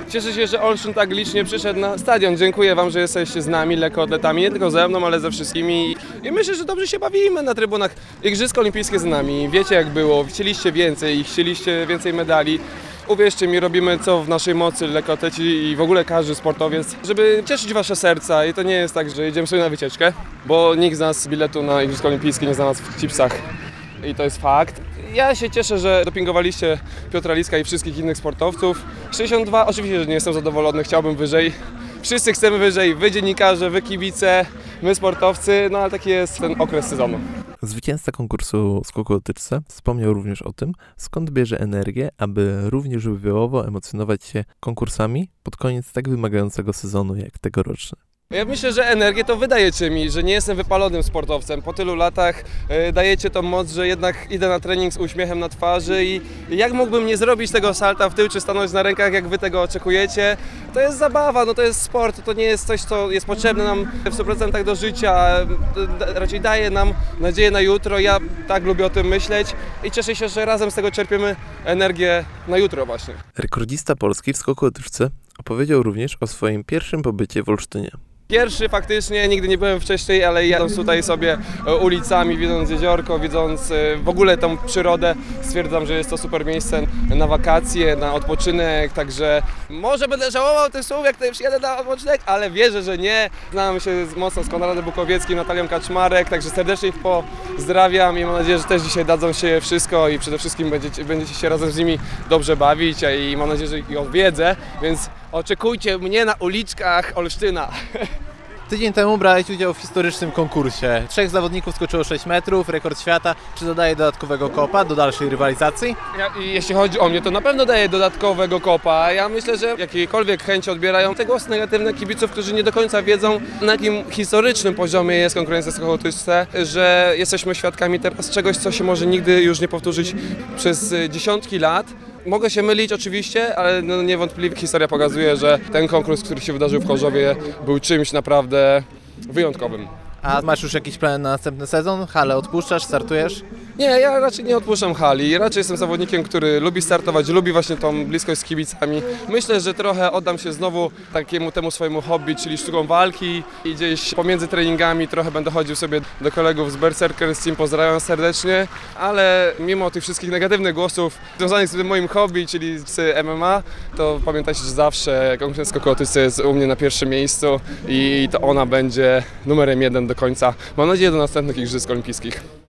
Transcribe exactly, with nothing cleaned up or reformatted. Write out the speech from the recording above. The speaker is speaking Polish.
Cieszę się, że Olsztyn tak licznie przyszedł na stadion. Dziękuję Wam, że jesteście z nami, lekkoatletami, nie tylko ze mną, ale ze wszystkimi. I myślę, że dobrze się bawimy na trybunach. Igrzyska olimpijskie z nami, wiecie jak było, chcieliście więcej, chcieliście więcej medali. Uwierzcie mi, robimy co w naszej mocy, lekkoatleci i w ogóle każdy sportowiec, żeby cieszyć Wasze serca. I to nie jest tak, że jedziemy sobie na wycieczkę, bo nikt z nas biletu na Igrzyska Olimpijskie nie znalazł w chipsach. I to jest fakt. Ja się cieszę, że dopingowaliście Piotra Liska i wszystkich innych sportowców. sześćdziesiąt dwa, oczywiście, że nie jestem zadowolony, chciałbym wyżej. Wszyscy chcemy wyżej, wy dziennikarze, wy kibice, my sportowcy, no ale taki jest ten okres sezonu. Zwycięzca konkursu skoku o tyczce wspomniał również o tym, skąd bierze energię, aby również żywiołowo emocjonować się konkursami pod koniec tak wymagającego sezonu jak tegoroczny. Ja myślę, że energię to wydajecie mi, że nie jestem wypalonym sportowcem. Po tylu latach y, dajecie tą moc, że jednak idę na trening z uśmiechem na twarzy i jak mógłbym nie zrobić tego salta w tył czy stanąć na rękach, jak wy tego oczekujecie. To jest zabawa, no to jest sport, to nie jest coś, co jest potrzebne nam w stu procentach do życia, raczej daje nam nadzieję na jutro. Ja tak lubię o tym myśleć i cieszę się, że razem z tego czerpiemy energię na jutro właśnie. Rekordzista Polski w skoku o tyczce opowiedział również o swoim pierwszym pobycie w Olsztynie. Pierwszy faktycznie, nigdy nie byłem wcześniej, ale jadąc tutaj sobie ulicami, widząc jeziorko, widząc w ogóle tą przyrodę, stwierdzam, że jest to super miejsce na wakacje, na odpoczynek, także może będę żałował tych słów, jak tutaj przyjadę na odpoczynek, ale wierzę, że nie. Znam się mocno z Konradem Bukowieckim, Natalią Kaczmarek, także serdecznie ich pozdrawiam i mam nadzieję, że też dzisiaj dadzą się wszystko i przede wszystkim będziecie, będziecie się razem z nimi dobrze bawić i mam nadzieję, że ich odwiedzę, więc oczekujcie mnie na uliczkach Olsztyna. Tydzień temu brałeś udział w historycznym konkursie. Trzech zawodników skoczyło sześć metrów, rekord świata. Czy dodaje dodatkowego kopa do dalszej rywalizacji? Ja, jeśli chodzi o mnie, to na pewno daje dodatkowego kopa. Ja myślę, że jakiekolwiek chęci odbierają te głosy negatywne kibiców, którzy nie do końca wiedzą, na jakim historycznym poziomie jest konkurencja w skoku o tyczce, że jesteśmy świadkami teraz czegoś, co się może nigdy już nie powtórzyć przez dziesiątki lat. Mogę się mylić oczywiście, ale no niewątpliwie historia pokazuje, że ten konkurs, który się wydarzył w Chorzowie, był czymś naprawdę wyjątkowym. A masz już jakiś plan na następny sezon? Halę odpuszczasz, startujesz? Nie, ja raczej nie odpuszczam hali. Raczej jestem zawodnikiem, który lubi startować, lubi właśnie tą bliskość z kibicami. Myślę, że trochę oddam się znowu takiemu temu swojemu hobby, czyli sztuką walki i gdzieś pomiędzy treningami trochę będę chodził sobie do kolegów z Berserkers Team, pozdrawiam serdecznie, ale mimo tych wszystkich negatywnych głosów związanych z tym moim hobby, czyli z M M A, to pamiętajcie, że zawsze konkurencja skoku o tyczce jest u mnie na pierwszym miejscu i to ona będzie numerem jeden do końca. Mam nadzieję do następnych Igrzysk Olimpijskich.